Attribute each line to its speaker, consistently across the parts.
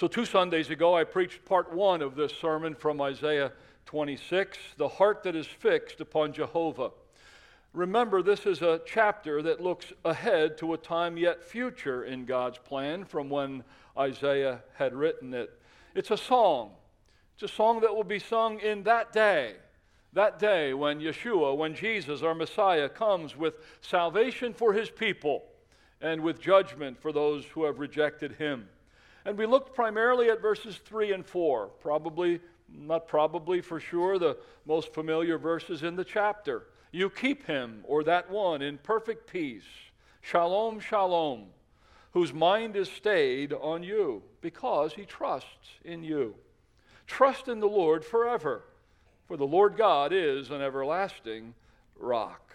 Speaker 1: So 2 Sundays ago, I preached part 1 of this sermon from Isaiah 26, the heart that is fixed upon Jehovah. Remember, this is a chapter that looks ahead to a time yet future in God's plan from when Isaiah had written it. It's a song. It's a song that will be sung in that day when Yeshua, when Jesus, our Messiah, comes with salvation for his people and with judgment for those who have rejected him. And we looked primarily at verses 3 and 4, not probably for sure, the most familiar verses in the chapter. You keep him, or that one, in perfect peace, shalom, shalom, whose mind is stayed on you, because he trusts in you. Trust in the Lord forever, for the Lord God is an everlasting rock.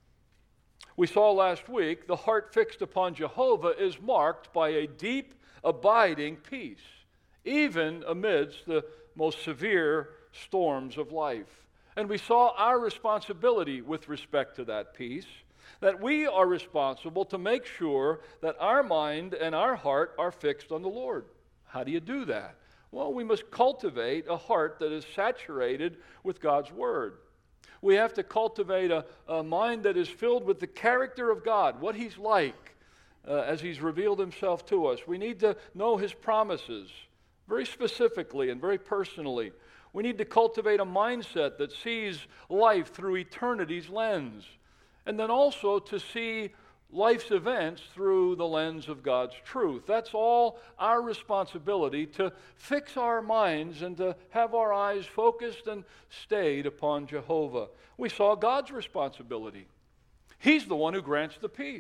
Speaker 1: We saw last week the heart fixed upon Jehovah is marked by a deep, abiding peace, even amidst the most severe storms of life. And we saw our responsibility with respect to that peace, that we are responsible to make sure that our mind and our heart are fixed on the Lord. How do you do that? Well, we must cultivate a heart that is saturated with God's Word. We have to cultivate a mind that is filled with the character of God, what He's like as He's revealed Himself to us. We need to know His promises very specifically and very personally. We need to cultivate a mindset that sees life through eternity's lens, and then also to see life's events through the lens of God's truth. That's all our responsibility, to fix our minds and to have our eyes focused and stayed upon Jehovah. We saw God's responsibility. He's the one who grants the peace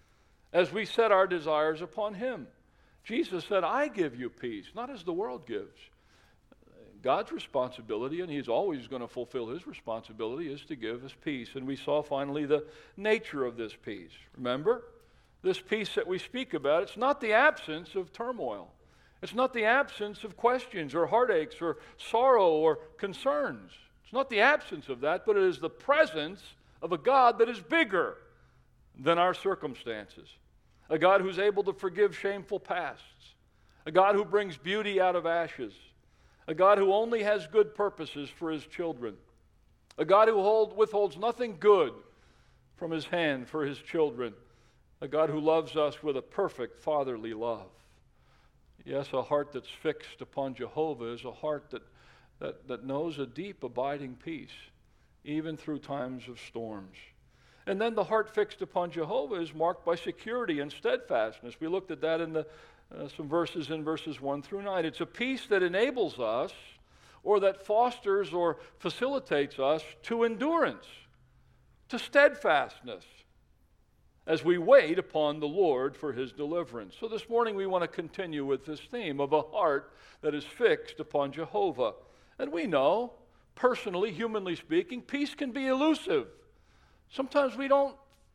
Speaker 1: as we set our desires upon Him. Jesus said, I give you peace, not as the world gives. God's responsibility, and He's always going to fulfill His responsibility, is to give us peace. And we saw finally the nature of this peace. Remember, this peace that we speak about, it's not the absence of turmoil. It's not the absence of questions or heartaches or sorrow or concerns. It's not the absence of that, but it is the presence of a God that is bigger than our circumstances. A God who's able to forgive shameful pasts. A God who brings beauty out of ashes. A God who only has good purposes for His children. A God who withholds nothing good from His hand for His children. A God who loves us with a perfect fatherly love. Yes, a heart that's fixed upon Jehovah is a heart that knows a deep abiding peace, even through times of storms. And then the heart fixed upon Jehovah is marked by security and steadfastness. We looked at that in some verses in verses 1 through 9. It's a peace that enables us, or that fosters or facilitates us to endurance, to steadfastness, as we wait upon the Lord for His deliverance. So this morning we want to continue with this theme of a heart that is fixed upon Jehovah. And we know, personally, humanly speaking, peace can be elusive. Sometimes we don't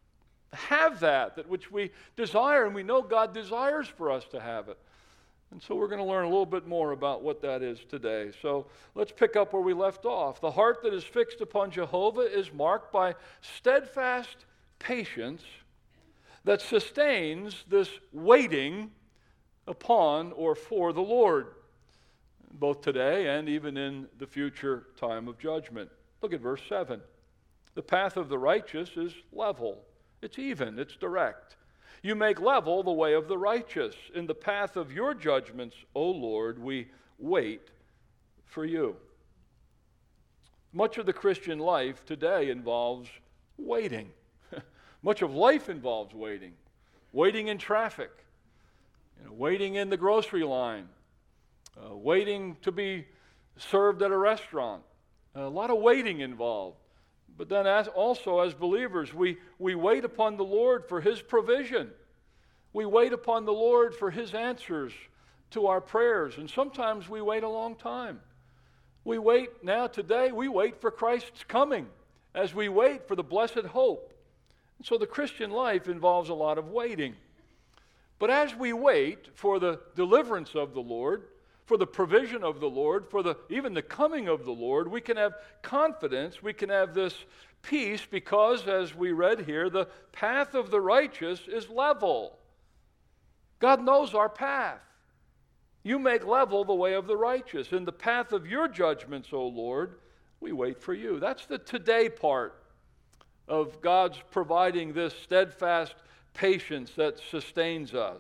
Speaker 1: have that which we desire, and we know God desires for us to have it. And so we're going to learn a little bit more about what that is today. So let's pick up where we left off. The heart that is fixed upon Jehovah is marked by steadfast patience that sustains this waiting upon or for the Lord, both today and even in the future time of judgment. Look at verse 7. The path of the righteous is level. It's even, it's direct. You make level the way of the righteous. In the path of your judgments, O Lord, we wait for you. Much of the Christian life today involves waiting. Much of life involves waiting. Waiting in traffic. Waiting in the grocery line. Waiting to be served at a restaurant. A lot of waiting involved. But then also as believers, we wait upon the Lord for His provision. We wait upon the Lord for His answers to our prayers. And sometimes we wait a long time. We wait today, we wait for Christ's coming as we wait for the blessed hope. And so the Christian life involves a lot of waiting. But as we wait for the deliverance of the Lord, for the provision of the Lord, for even the coming of the Lord, we can have confidence, we can have this peace because, as we read here, the path of the righteous is level. God knows our path. You make level the way of the righteous. In the path of your judgments, O Lord, we wait for you. That's the today part of God's providing this steadfast patience that sustains us.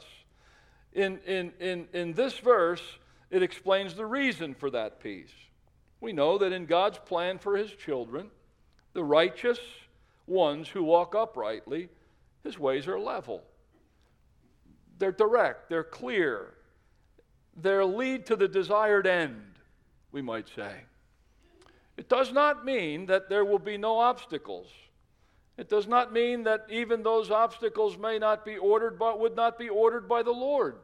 Speaker 1: In this verse, it explains the reason for that peace. We know that in God's plan for his children, the righteous ones who walk uprightly, his ways are level. They're direct, they're clear. They'll lead to the desired end, we might say. It does not mean that there will be no obstacles. It does not mean that even those obstacles may not be ordered, but would not be ordered by the Lord.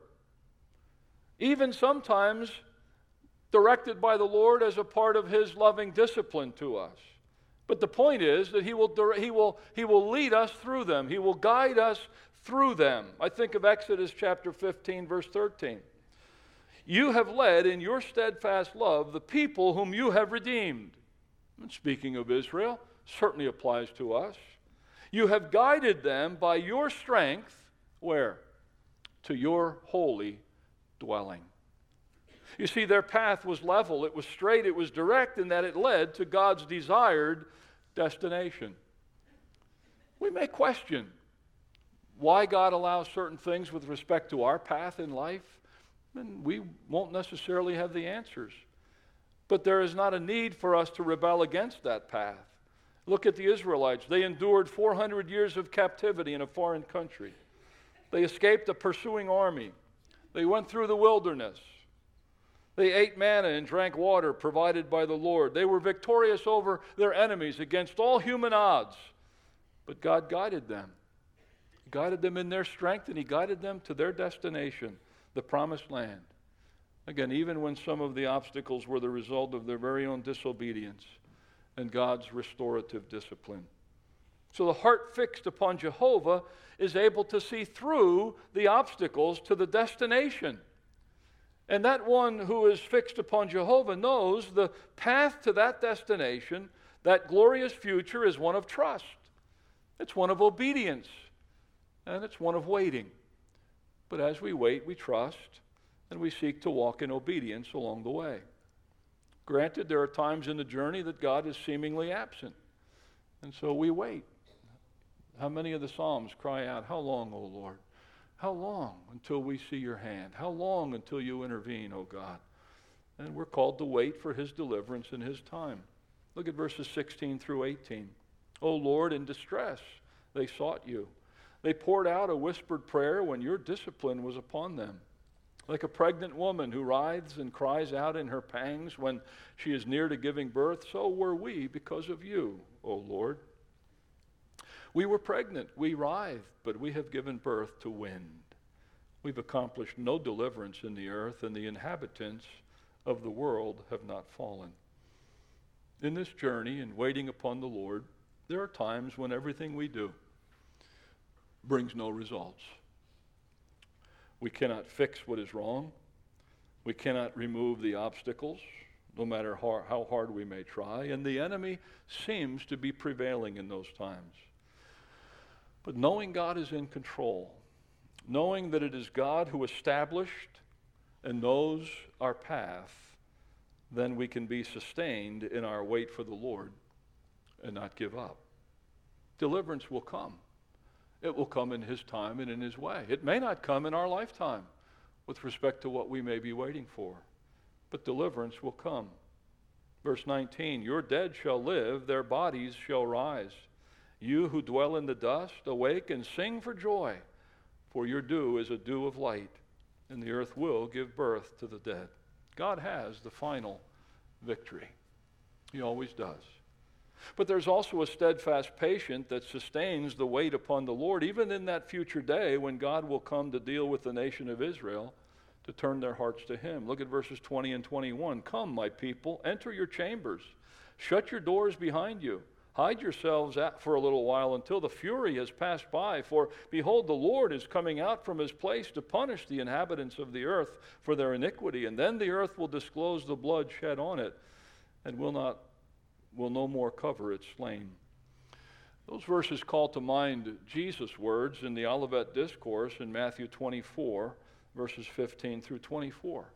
Speaker 1: Even sometimes directed by the Lord as a part of his loving discipline to us. But the point is that he will lead us through them. He will guide us through them. I think of Exodus chapter 15, verse 13. You have led in your steadfast love the people whom you have redeemed. And speaking of Israel, certainly applies to us. You have guided them by your strength, where? To your holy dwelling. You see, their path was level, it was straight, it was direct, in that it led to God's desired destination. We may question why God allows certain things with respect to our path in life, and we won't necessarily have the answers. But there is not a need for us to rebel against that path. Look at the Israelites. They endured 400 years of captivity in a foreign country. They escaped a pursuing army. They went through the wilderness. They ate manna and drank water provided by the Lord. They were victorious over their enemies against all human odds. But God guided them. He guided them in their strength, and he guided them to their destination, the promised land. Again, even when some of the obstacles were the result of their very own disobedience and God's restorative discipline. So the heart fixed upon Jehovah is able to see through the obstacles to the destination. And that one who is fixed upon Jehovah knows the path to that destination, that glorious future, is one of trust. It's one of obedience. And it's one of waiting. But as we wait, we trust, and we seek to walk in obedience along the way. Granted, there are times in the journey that God is seemingly absent, and so we wait. How many of the Psalms cry out, "How long, O Lord? How long until we see your hand? How long until you intervene, O God?" And we're called to wait for his deliverance in his time. Look at verses 16 through 18. "O Lord, in distress they sought you. They poured out a whispered prayer when your discipline was upon them. Like a pregnant woman who writhes and cries out in her pangs when she is near to giving birth, so were we because of you, O Lord. We were pregnant, we writhed, but we have given birth to wind. We've accomplished no deliverance in the earth, and the inhabitants of the world have not fallen." In this journey and waiting upon the Lord, there are times when everything we do brings no results. We cannot fix what is wrong. We cannot remove the obstacles, no matter how hard we may try, and the enemy seems to be prevailing in those times. But knowing God is in control, knowing that it is God who established and knows our path, then we can be sustained in our wait for the Lord and not give up. Deliverance will come. It will come in his time and in his way. It may not come in our lifetime with respect to what we may be waiting for, but deliverance will come. Verse 19, "Your dead shall live, their bodies shall rise. You who dwell in the dust, awake and sing for joy, for your dew is a dew of light, and the earth will give birth to the dead." God has the final victory. He always does. But there's also a steadfast patience that sustains the wait upon the Lord, even in that future day when God will come to deal with the nation of Israel, to turn their hearts to him. Look at verses 20 and 21. "Come, my people, enter your chambers. Shut your doors behind you. Hide yourselves for a little while until the fury has passed by. For behold, the Lord is coming out from his place to punish the inhabitants of the earth for their iniquity. And then the earth will disclose the blood shed on it, and will no more cover its slain." Those verses call to mind Jesus' words in the Olivet Discourse in Matthew 24, verses 15 through 24.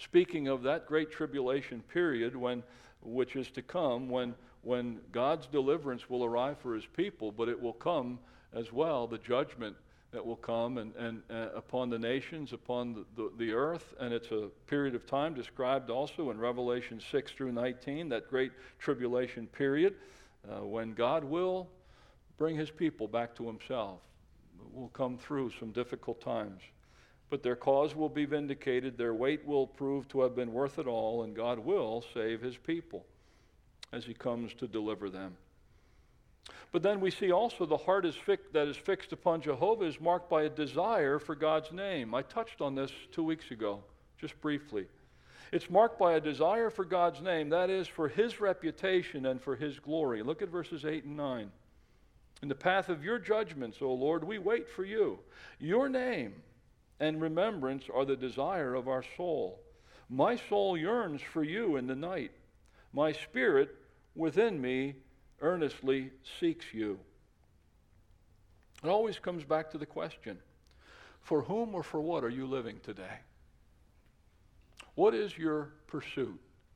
Speaker 1: speaking of that great tribulation period which is to come when God's deliverance will arrive for his people, but it will come as well, the judgment that will come and upon the nations, upon the earth, and it's a period of time described also in Revelation 6 through 19, that great tribulation period, when God will bring his people back to himself. We'll come through some difficult times, but their cause will be vindicated, their weight will prove to have been worth it all, and God will save his people as he comes to deliver them. But then we see also the heart that is fixed upon Jehovah is marked by a desire for God's name. I touched on this 2 weeks ago, just briefly. It's marked by a desire for God's name, that is, for his reputation and for his glory. Look at verses 8 and 9. In the path of your judgments, O Lord, we wait for you. Your name and remembrance are the desire of our soul. My soul yearns for you in the night. My spirit within me earnestly seeks you. It always comes back to the question, for whom or for what are you living today? What is your pursuit?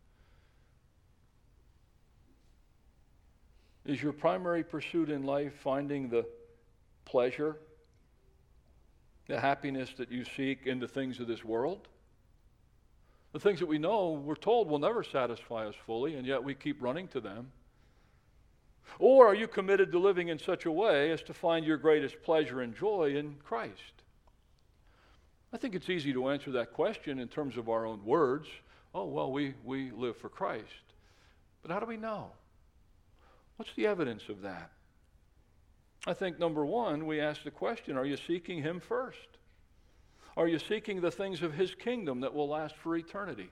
Speaker 1: Is your primary pursuit in life finding the pleasure, the happiness that you seek in the things of this world? The things that we know, we're told, will never satisfy us fully, and yet we keep running to them. Or are you committed to living in such a way as to find your greatest pleasure and joy in Christ? I think it's easy to answer that question in terms of our own words. Oh, well, we live for Christ. But how do we know? What's the evidence of that? I think, number one, we ask the question, are you seeking him first? Are you seeking the things of his kingdom that will last for eternity?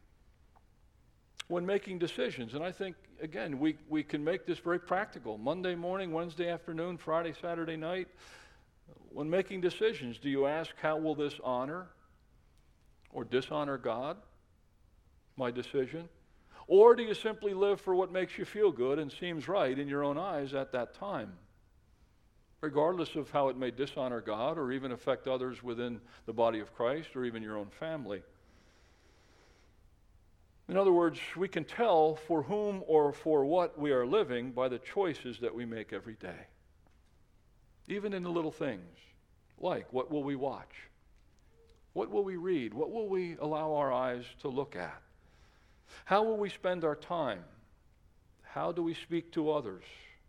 Speaker 1: When making decisions, and I think, again, we can make this very practical. Monday morning, Wednesday afternoon, Friday, Saturday night. When making decisions, do you ask, how will this honor or dishonor God, my decision? Or do you simply live for what makes you feel good and seems right in your own eyes at that time, regardless of how it may dishonor God or even affect others within the body of Christ or even your own family? In other words, we can tell for whom or for what we are living by the choices that we make every day. Even in the little things, like what will we watch? What will we read? What will we allow our eyes to look at? How will we spend our time? How do we speak to others?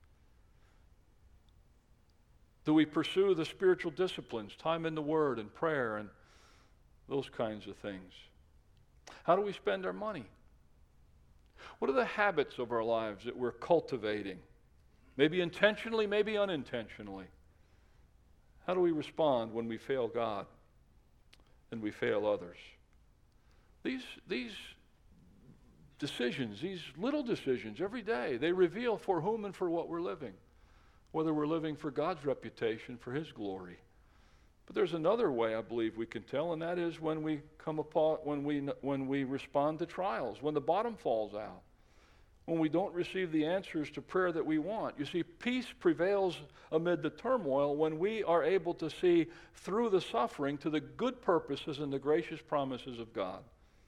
Speaker 1: Do we pursue the spiritual disciplines, time in the Word and prayer and those kinds of things? How do we spend our money? What are the habits of our lives that we're cultivating? Maybe intentionally, maybe unintentionally. How do we respond when we fail God and we fail others? These decisions, these little decisions every day, they reveal for whom and for what we're living. Whether we're living for God's reputation, for his glory. But there's another way I believe we can tell, and that is when we respond to trials, when the bottom falls out, when we don't receive the answers to prayer that we want. You see, peace prevails amid the turmoil when we are able to see through the suffering to the good purposes and the gracious promises of God.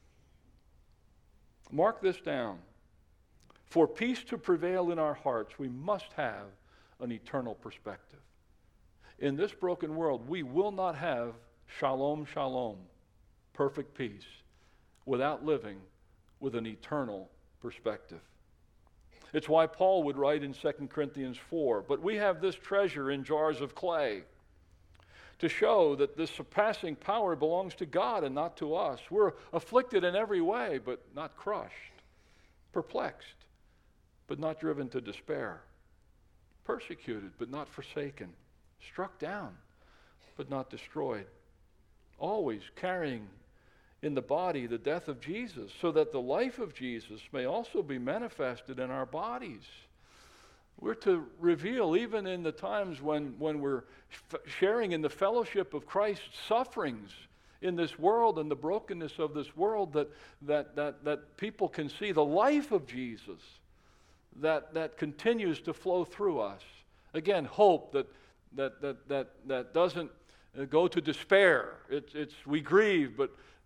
Speaker 1: Mark this down. For peace to prevail in our hearts, we must have an eternal perspective. In this broken world, we will not have shalom, shalom, perfect peace, without living with an eternal perspective. It's why Paul would write in 2 Corinthians 4, but we have this treasure in jars of clay to show that this surpassing power belongs to God and not to us. We're afflicted in every way, but not crushed, perplexed, but not driven to despair, persecuted, but not forsaken, struck down, but not destroyed, always carrying in the body the death of Jesus, so that the life of Jesus may also be manifested in our bodies. We're to reveal, even in the times when we're sharing in the fellowship of Christ's sufferings in this world and the brokenness of this world, that people can see the life of Jesus that continues to flow through us. Again, hope that doesn't go to despair. We grieve, but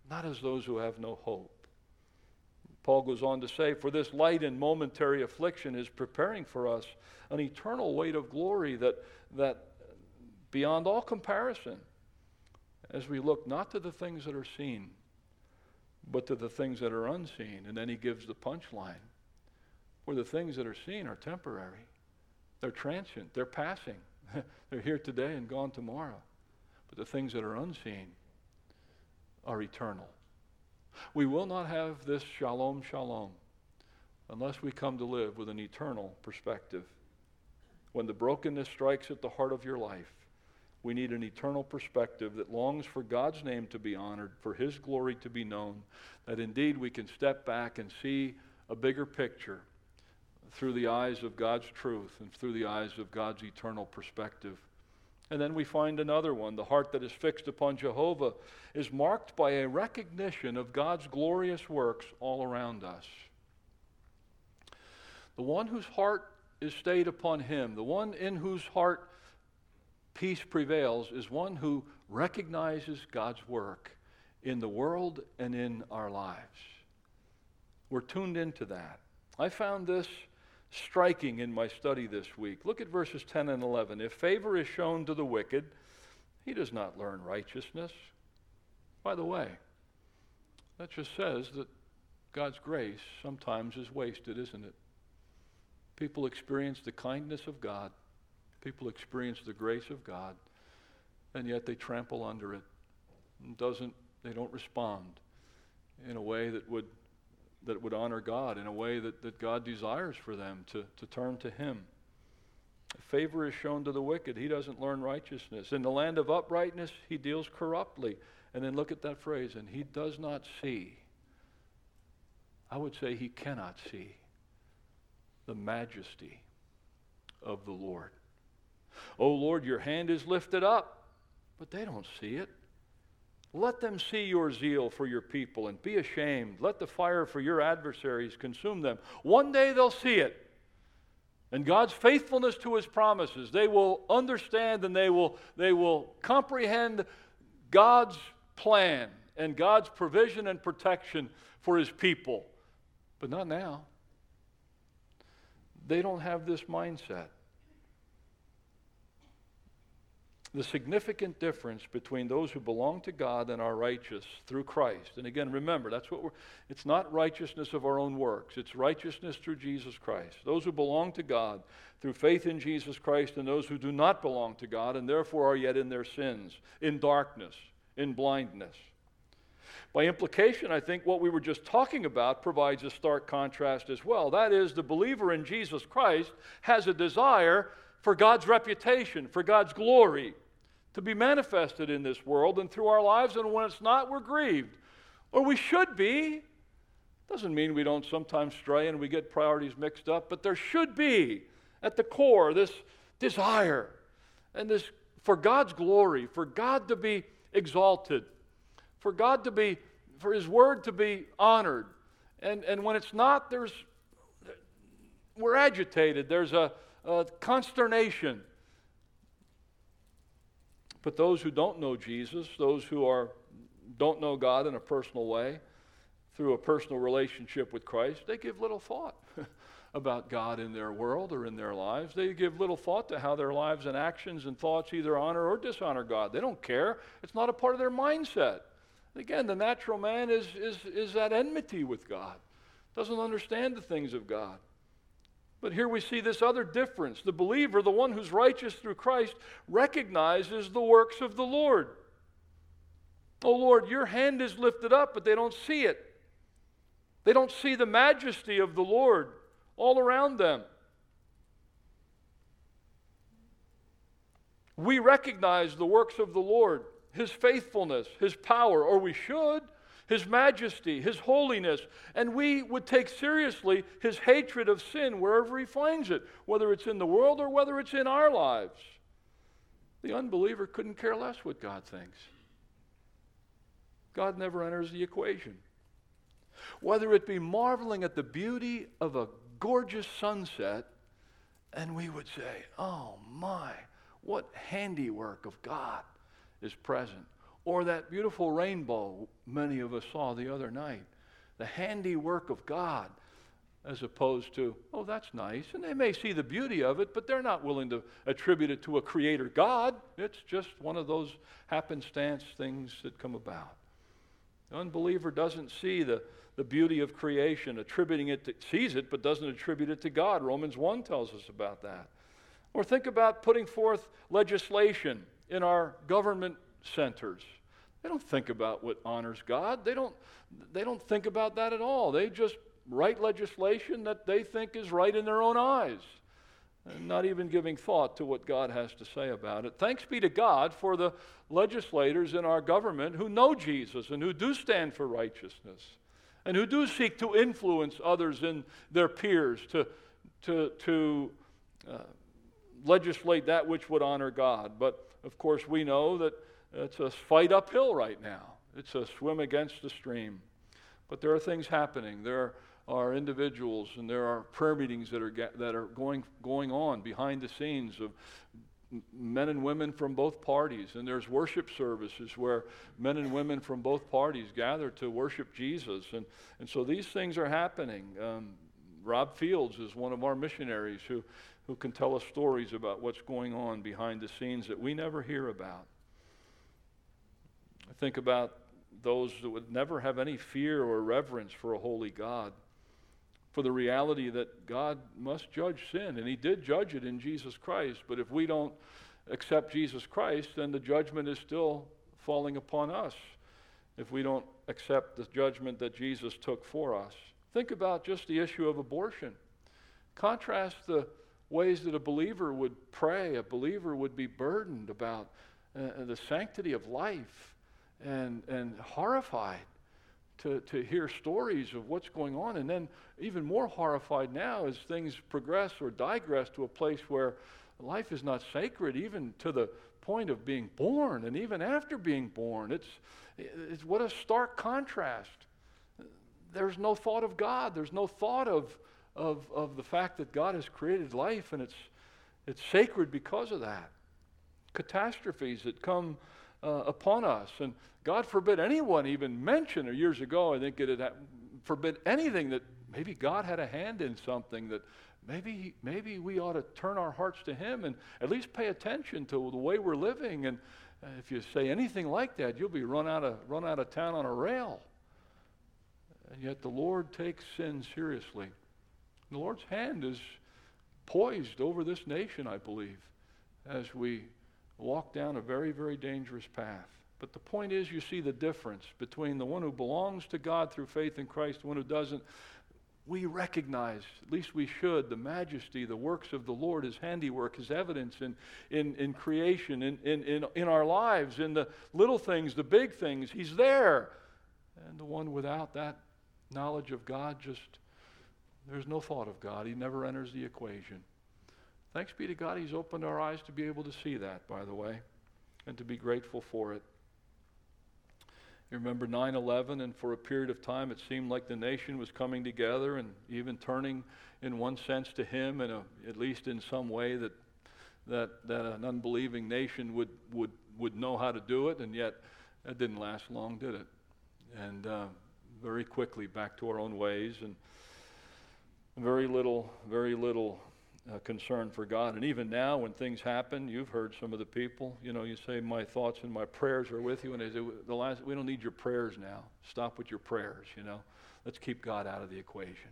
Speaker 1: not as those who have no hope. Paul goes on to say, for this light and momentary affliction is preparing for us an eternal weight of glory that beyond all comparison, as we look not to the things that are seen, but to the things that are unseen. And then he gives the punchline, where the things that are seen are temporary. They're transient. They're passing. They're here today and gone tomorrow. But the things that are unseen are eternal. We will not have this shalom, shalom, unless we come to live with an eternal perspective. When the brokenness strikes at the heart of your life, we need an eternal perspective that longs for God's name to be honored, for His glory to be known, that indeed we can step back and see a bigger picture through the eyes of God's truth and through the eyes of God's eternal perspective. And then we find another one. The heart that is fixed upon Jehovah is marked by a recognition of God's glorious works all around us. The one whose heart is stayed upon Him, the one in whose heart peace prevails, is one who recognizes God's work in the world and in our lives. We're tuned into that. I found this striking in my study this week. Look at verses 10 and 11. If favor is shown to the wicked, he does not learn righteousness. By the way, that just says that God's grace sometimes is wasted, isn't it? People experience the kindness of God. People experience the grace of God, and yet they trample under it. They don't respond in a way that would honor God, in a way that God desires for them to turn to Him. If favor is shown to the wicked, he doesn't learn righteousness. In the land of uprightness, he deals corruptly. And then look at that phrase, and he does not see. I would say he cannot see the majesty of the Lord. O Lord, your hand is lifted up, but they don't see it. Let them see your zeal for your people and be ashamed. Let the fire for your adversaries consume them. One day they'll see it. And God's faithfulness to His promises. They will understand and they will comprehend God's plan and God's provision and protection for His people. But not now. They don't have this mindset. The significant difference between those who belong to God and are righteous through Christ. And again, remember, it's not righteousness of our own works. It's righteousness through Jesus Christ. Those who belong to God through faith in Jesus Christ, and those who do not belong to God and therefore are yet in their sins, in darkness, in blindness. By implication, I think what we were just talking about provides a stark contrast as well. That is, the believer in Jesus Christ has a desire for God's reputation, for God's glory, to be manifested in this world and through our lives, and when it's not, we're grieved. Or we should be. Doesn't mean we don't sometimes stray and we get priorities mixed up, but there should be, at the core, this desire and this for God's glory, for God to be exalted, for His word to be honored. And when it's not, we're agitated. There's a consternation. But those who don't know Jesus, those who don't know God in a personal way, through a personal relationship with Christ, they give little thought about God in their world or in their lives. They give little thought to how their lives and actions and thoughts either honor or dishonor God. They don't care. It's not a part of their mindset. Again, the natural man is at enmity with God, doesn't understand the things of God. But here we see this other difference. The believer, the one who's righteous through Christ, recognizes the works of the Lord. Oh Lord, your hand is lifted up, but they don't see it. They don't see the majesty of the Lord all around them. We recognize the works of the Lord, His faithfulness, His power, or we should. His majesty, His holiness, and we would take seriously His hatred of sin wherever He finds it, whether it's in the world or whether it's in our lives. The unbeliever couldn't care less what God thinks. God never enters the equation. Whether it be marveling at the beauty of a gorgeous sunset, and we would say, oh my, what handiwork of God is present. Or that beautiful rainbow many of us saw the other night. The handiwork of God, as opposed to, oh, that's nice. And they may see the beauty of it, but they're not willing to attribute it to a creator God. It's just one of those happenstance things that come about. The unbeliever doesn't see the beauty of creation, sees it, but doesn't attribute it to God. Romans 1 tells us about that. Or think about putting forth legislation in our government centers. They don't think about what honors God. They don't think about that at all. They just write legislation that they think is right in their own eyes, and not even giving thought to what God has to say about it. Thanks be to God for the legislators in our government who know Jesus and who do stand for righteousness and who do seek to influence others in their peers to legislate that which would honor God. But of course we know that it's a fight uphill right now. It's a swim against the stream. But there are things happening. There are individuals and there are prayer meetings that are going on behind the scenes of men and women from both parties. And there's worship services where men and women from both parties gather to worship Jesus. And so these things are happening. Rob Fields is one of our missionaries who can tell us stories about what's going on behind the scenes that we never hear about. I think about those that would never have any fear or reverence for a holy God, for the reality that God must judge sin, and he did judge it in Jesus Christ. But if we don't accept Jesus Christ, then the judgment is still falling upon us if we don't accept the judgment that Jesus took for us. Think about just the issue of abortion. Contrast the ways that a believer would pray, a believer would be burdened about the sanctity of life, and horrified to hear stories of what's going on. And then even more horrified now as things progress or digress to a place where life is not sacred, even to the point of being born, and even after being born. It's what a stark contrast. There's no thought of God. There's no thought of the fact that God has created life, and it's sacred because of that. Catastrophes that come upon us, and God forbid anyone even mention, or years ago I think it had forbid anything that maybe God had a hand in something, that maybe we ought to turn our hearts to him and at least pay attention to the way we're living. And if you say anything like that, you'll be run out of town on a rail. And yet the Lord takes sin seriously. The Lord's hand is poised over this nation, I believe, as we walk down a very, very dangerous path. But the point is, you see the difference between the one who belongs to God through faith in Christ, the one who doesn't. We recognize, at least we should, the majesty, the works of the Lord, his handiwork, his evidence in creation, in our lives, in the little things, the big things. He's there. And the one without that knowledge of God, there's no thought of God. He never enters the equation. Thanks be to God, he's opened our eyes to be able to see that, by the way, and to be grateful for it. You remember 9/11, and for a period of time it seemed like the nation was coming together and even turning in one sense to him, and at least in some way that an unbelieving nation would know how to do it, and yet that didn't last long, did it? And very quickly back to our own ways, and very little concern for God. And even now when things happen, you've heard some of the people, you say, my thoughts and my prayers are with you, and they say, we don't need your prayers now. Stop with your prayers, Let's keep God out of the equation.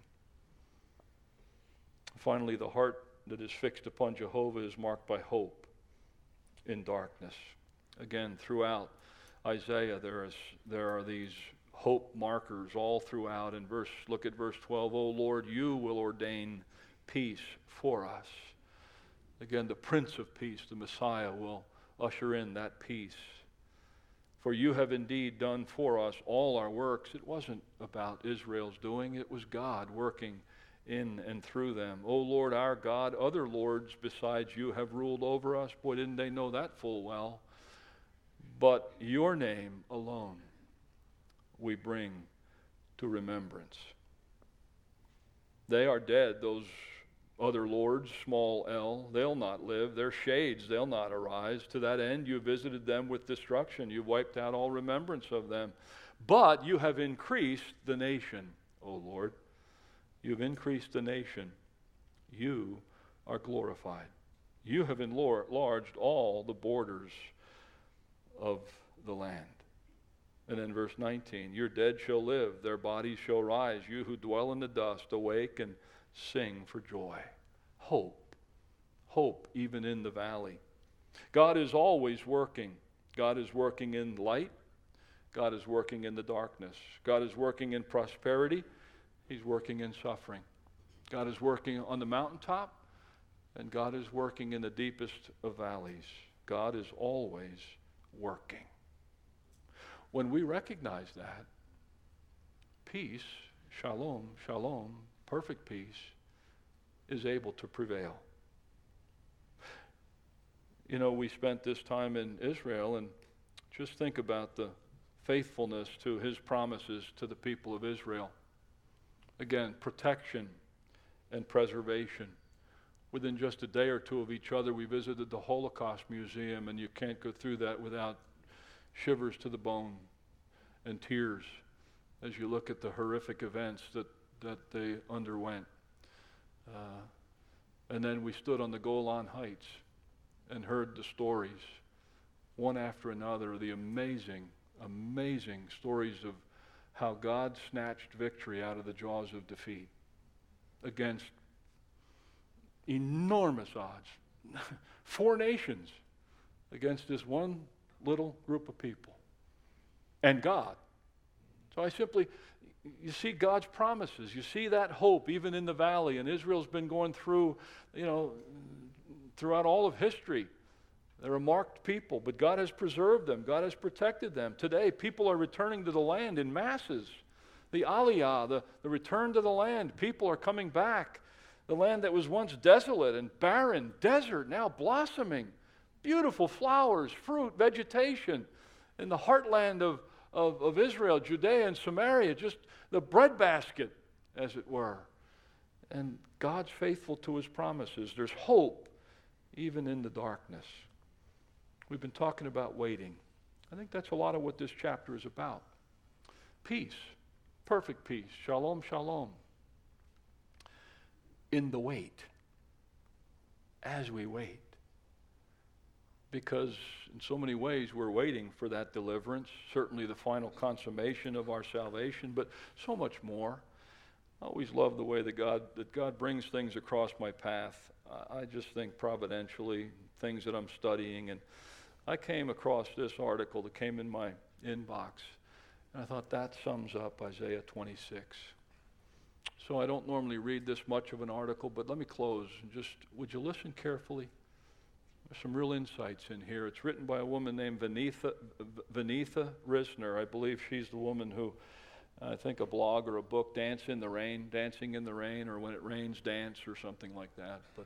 Speaker 1: Finally, the heart that is fixed upon Jehovah is marked by hope in darkness. Again, throughout Isaiah, there are these hope markers all throughout. Look at verse 12. O Lord, you will ordain peace for us. Again, the Prince of Peace, the Messiah, will usher in that peace. For you have indeed done for us all our works. It wasn't about Israel's doing, it was God working in and through them. O Lord our God, other lords besides you have ruled over us. Boy, didn't they know that full well. But your name alone we bring to remembrance. They are dead, those Other lords, small l, they'll not live. Their shades, they'll not arise. To that end, you visited them with destruction. You wiped out all remembrance of them. But you have increased the nation, O Lord. You've increased the nation. You are glorified. You have enlarged all the borders of the land. And then verse 19, your dead shall live, their bodies shall rise. You who dwell in the dust, awake and sing for joy. Hope. Hope even in the valley. God is always working. God is working in light. God is working in the darkness. God is working in prosperity. He's working in suffering. God is working on the mountaintop, and God is working in the deepest of valleys. God is always working. When we recognize that, peace, shalom, shalom, perfect peace, is able to prevail. You know, we spent this time in Israel, and just think about the faithfulness to his promises to the people of Israel. Again, protection and preservation. Within just a day or two of each other, we visited the Holocaust Museum, and you can't go through that without shivers to the bone and tears as you look at the horrific events that they underwent. And then we stood on the Golan Heights and heard the stories, one after another, the amazing, amazing stories of how God snatched victory out of the jaws of defeat against enormous odds. 4 nations against this one little group of people. And God. So you see God's promises. You see that hope even in the valley. And Israel's been going through, throughout all of history. They're a marked people, but God has preserved them. God has protected them. Today, people are returning to the land in masses. The Aliyah, the return to the land. People are coming back. The land that was once desolate and barren, desert, now blossoming. Beautiful flowers, fruit, vegetation. In the heartland of Israel, Judea and Samaria, just the breadbasket, as it were. And God's faithful to his promises. There's hope even in the darkness. We've been talking about waiting. I think that's a lot of what this chapter is about. Peace, perfect peace, shalom, shalom. In the wait, as we wait. Because in so many ways we're waiting for that deliverance, certainly the final consummation of our salvation, but so much more. I always love the way that God brings things across my path. I just think providentially, things that I'm studying, and I came across this article that came in my inbox, and I thought that sums up Isaiah 26. So I don't normally read this much of an article, but let me close. Would you listen carefully? There's some real insights in here. It's written by a woman named Vinitha Risner. I believe she's the woman who, I think a blog or a book, Dancing in the Rain, or When It Rains, Dance, or something like that. But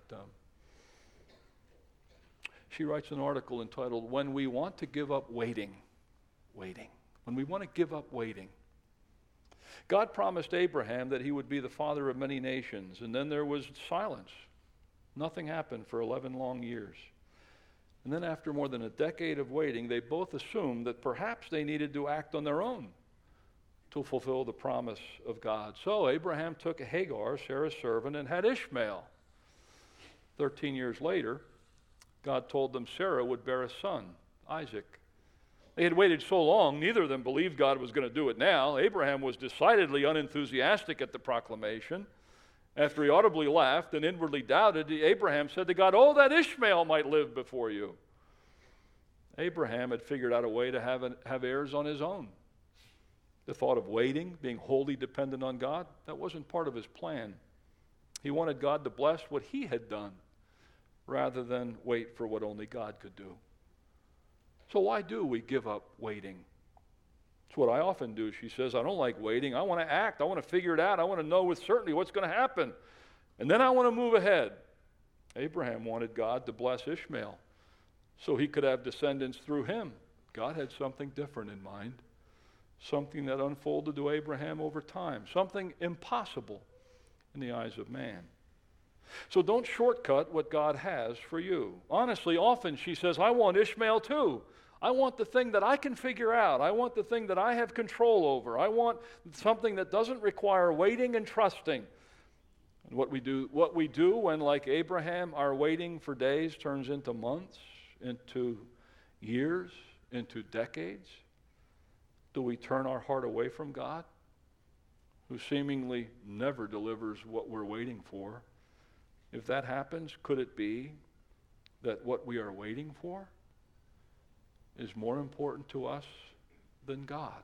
Speaker 1: she writes an article entitled, When We Want to Give Up Waiting. When we want to give up waiting. God promised Abraham that he would be the father of many nations, and then there was silence. Nothing happened for 11 long years. And then after more than a decade of waiting, they both assumed that perhaps they needed to act on their own to fulfill the promise of God. So Abraham took Hagar, Sarah's servant, and had Ishmael. 13 years later, God told them Sarah would bear a son, Isaac. They had waited so long, neither of them believed God was going to do it now. Abraham was decidedly unenthusiastic at the proclamation. After he audibly laughed and inwardly doubted, Abraham said to God, "Oh, that Ishmael might live before you." Abraham had figured out a way to have heirs on his own. The thought of waiting, being wholly dependent on God, that wasn't part of his plan. He wanted God to bless what he had done rather than wait for what only God could do. So why do we give up waiting? It's what I often do. She says, I don't like waiting. I want to act. I want to figure it out. I want to know with certainty what's going to happen. And then I want to move ahead. Abraham wanted God to bless Ishmael so he could have descendants through him. God had something different in mind, something that unfolded to Abraham over time, something impossible in the eyes of man. So don't shortcut what God has for you. Honestly, often she says, I want Ishmael too. I want the thing that I can figure out. I want the thing that I have control over. I want something that doesn't require waiting and trusting. And what we do when, like Abraham, our waiting for days turns into months, into years, into decades, do we turn our heart away from God, who seemingly never delivers what we're waiting for? If that happens, could it be that what we are waiting for is more important to us than God?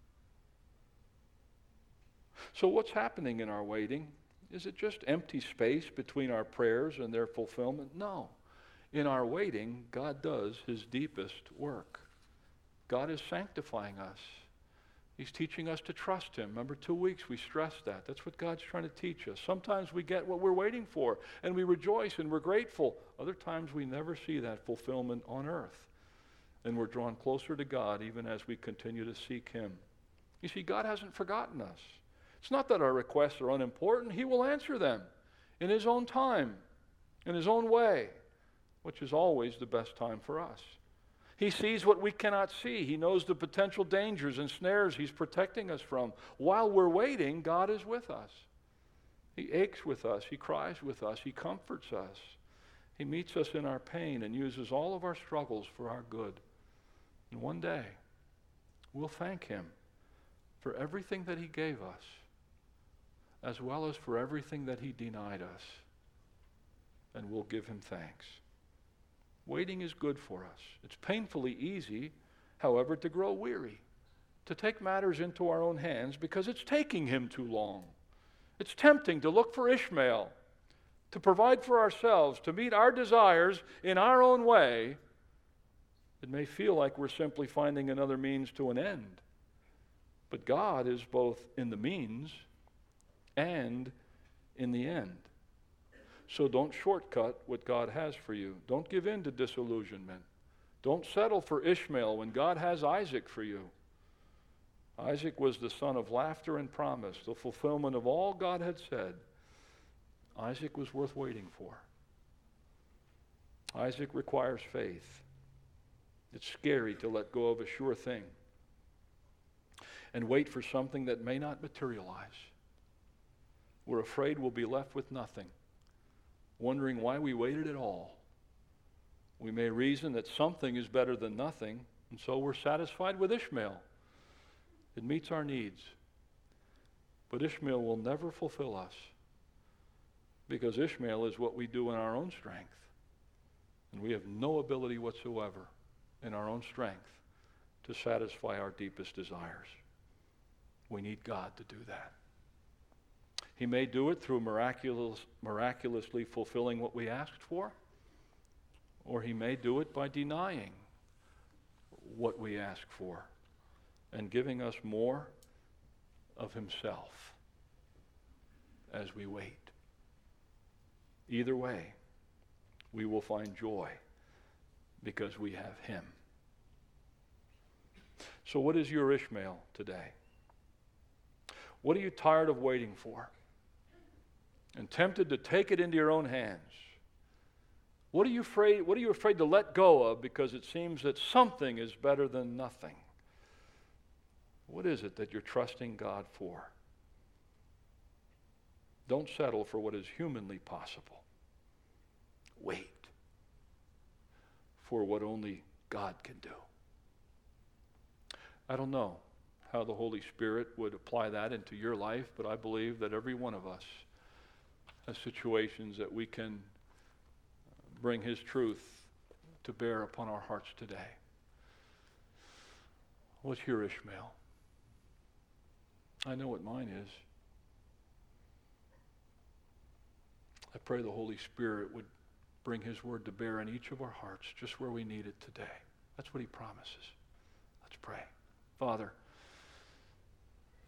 Speaker 1: So what's happening in our waiting? Is it just empty space between our prayers and their fulfillment? No. In our waiting, God does his deepest work. God is sanctifying us. He's teaching us to trust him. Remember, 2 weeks we stressed that. That's what God's trying to teach us. Sometimes we get what we're waiting for, and we rejoice and we're grateful. Other times we never see that fulfillment on earth. And we're drawn closer to God even as we continue to seek him. You see, God hasn't forgotten us. It's not that our requests are unimportant. He will answer them in his own time, in his own way, which is always the best time for us. He sees what we cannot see. He knows the potential dangers and snares he's protecting us from. While we're waiting, God is with us. He aches with us. He cries with us. He comforts us. He meets us in our pain and uses all of our struggles for our good. And one day, we'll thank him for everything that he gave us, as well as for everything that he denied us. And we'll give him thanks. Waiting is good for us. It's painfully easy, however, to grow weary, to take matters into our own hands because it's taking him too long. It's tempting to look for Ishmael, to provide for ourselves, to meet our desires in our own way. It may feel like we're simply finding another means to an end. But God is both in the means and in the end. So don't shortcut what God has for you. Don't give in to disillusionment. Don't settle for Ishmael when God has Isaac for you. Isaac was the son of laughter and promise, the fulfillment of all God had said. Isaac was worth waiting for. Isaac requires faith. It's scary to let go of a sure thing and wait for something that may not materialize. We're afraid we'll be left with nothing, wondering why we waited at all. We may reason that something is better than nothing, and so we're satisfied with Ishmael. It meets our needs. But Ishmael will never fulfill us, because Ishmael is what we do in our own strength. And we have no ability whatsoever in our own strength to satisfy our deepest desires. We need God to do that. He may do it through miraculously fulfilling what we asked for, or he may do it by denying what we ask for and giving us more of himself as we wait. Either way, we will find joy because we have him. So what is your Ishmael today? What are you tired of waiting for and tempted to take it into your own hands? What are you afraid to let go of because it seems that something is better than nothing? What is it that you're trusting God for? Don't settle for what is humanly possible. Wait for what only God can do. I don't know how the Holy Spirit would apply that into your life, but I believe that every one of us has situations that we can bring his truth to bear upon our hearts today. What's your Ishmael? I know what mine is. I pray the Holy Spirit would bring his word to bear in each of our hearts just where we need it today. That's what he promises. Let's pray. Father,